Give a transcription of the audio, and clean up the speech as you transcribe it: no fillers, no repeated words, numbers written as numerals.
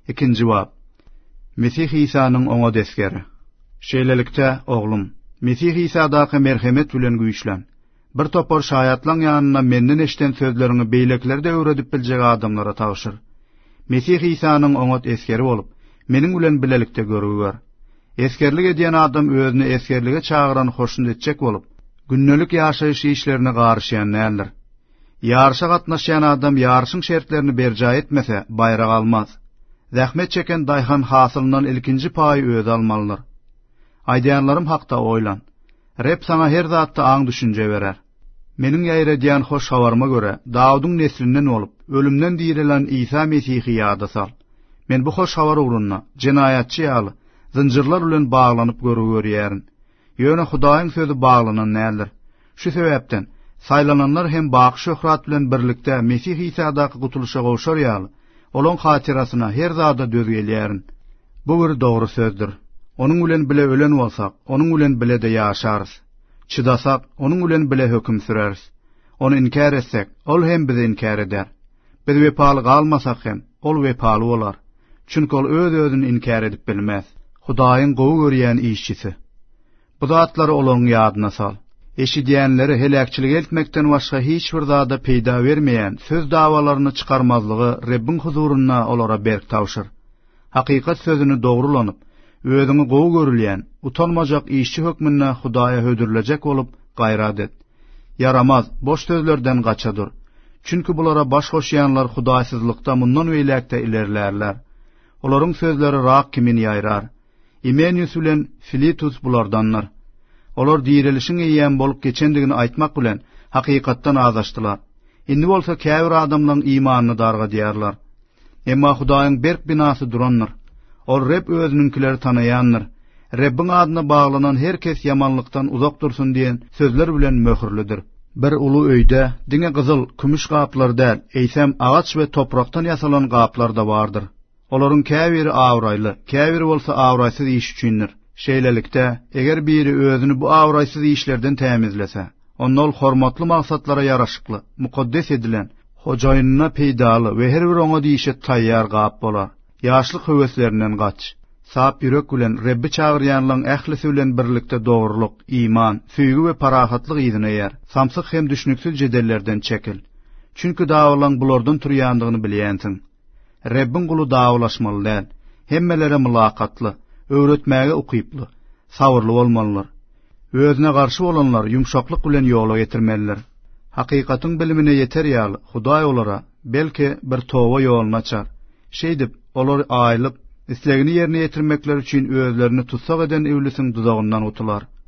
Ikinci bab. Mesih İsa'nın oňa deskeri. Şeýlelikde oglum, Mesih İsa'daky merhemet bilen güýçlen. Bir topar şaýatlaň ýanyna menden eşden sözleriňi beýleklerde öwredip biljek adamlara taşyr. Mesih İsa'nın oňa eskeri bolup, meniň bilen bilelikde görüwer. Eskerlik edýän adam özüni eskerlige çagyran hoşnut etjek bolup, günnelik ýaşaýyş işlerine garşýan nädir? Ýarşa gatnaşýan adam ýarşyň şertlerini berja etmese bayrag almaz. Zähmet çeken daýhan hasylyndan ilkinji paýy özi almalydyr. Aýdýanlarym hakda oýlan. Rep sana her zatda aň düşünje berer. Meniň ýaýradýan hoş habarma göre Dawudyň neslinden bolup, ölümden dirilen İsa Mesihi ýada sal. Men bu hoş habar ugrunda jenaýatçy ýaly, zynjyrlar bilen baglanyp görýärin. Ýöne Hudaýyň sözi baglanan nädir? Şu sebäpden saýlananlar hem bagy şöhrat bilen birlikde Mesih İsa'daky gutuluşa gowşar ýaly. Olon hatirasyna her zada dözgelýärin. Bu bir dogry sözdür. Onuň bilen bile ölen bolsak, onuň bilen bile de ýaşarys. Çydasak, onuň bilen bile höküm süreriz. Onu inkar etsek, ol hem bizi inkar eder. Biz wepaly galmasak hem, ol wepaly bolar. Çünki ol öz-özüni inkar edip bilmez. Hudaýyň gowy görýän işçisi. Bu zatlary olaryň ýadyna sal. Eşidýänleri helakçylyk etmekden başga hiç bir zada peýda bermeýän söz dawalaryny çykarmazlygy Rabbiň huzuruna olara berk tawşyr. Hakykat sözüni dogrulanyp, özüňi gowy görülýän, utanmajak işçi hökmüne Hudaýa hödürlejek bolup gaýrat et. Yaramaz, boş sözlerden gaçadyr. Çünki bulara baş goşýanlar hudaýsyzlykda mundan öýlekde ilerlerler. Olaryň sözleri rak kimin ýaýrar. Imenius bilen Filitus bulardanlar. Olar dirilişiň ýen bolup geçendigini aýtmak bilen hakykatdan azaşdylar. Indi bolsa käbir adamlaryň imanyny darga diýarlar. Emma Hudaýyň berk binasy duranlar. Ol Reb özüniňkileri tanaýanlar. Rabbiň adyna baglanan herkes ýamanlykdan uzak dursun diýen sözler bilen möhürlidir. Bir ulu öýde diňe gyzyl, kümüş gaplar däl, eýsem agaç we toprakdan ýasalan gaplar da bardyr. Olaryň käbiri awraýly, käbiri bolsa awraýsyz iş üçindir. Şeýlelikde, eger biri özüni bu awraýsyz işlerden tämizlese, onda ol hormatly maksatlara ýaraşykly, mukaddes edilen, hojaýynyna peýdaly we her bir oňa diýişe taýýar gap bolar. Ýaşlyk höweslerinden gaç. Sap ýürek bilen Rabbi çagyrýanlaryň ählisi bilen birlikde dogruluk, iman, süýgü we parahatlyk ýygyna ýer. Samsyk hem düşnüksiz jedellerden çekil. Çünki dawalaň bulardan turýandygyny bilýänsiň. Rabbiň guly dawalaşmaly däl, hemmelere mülakatly, öwretmäge ukyply, sabırly bolmalylar. Özüne garşy bolanlar yumşaklyk bilen ýola getirmeliler. Hakykatyň bilimine ýeter ýaly Hudaý olara belki bir towa ýoluna açar. Şeýdip olar aýlyp islegini ýerine ýetirmekleri üçin özlerini tutsak eden iblisiň duzagyndan utular.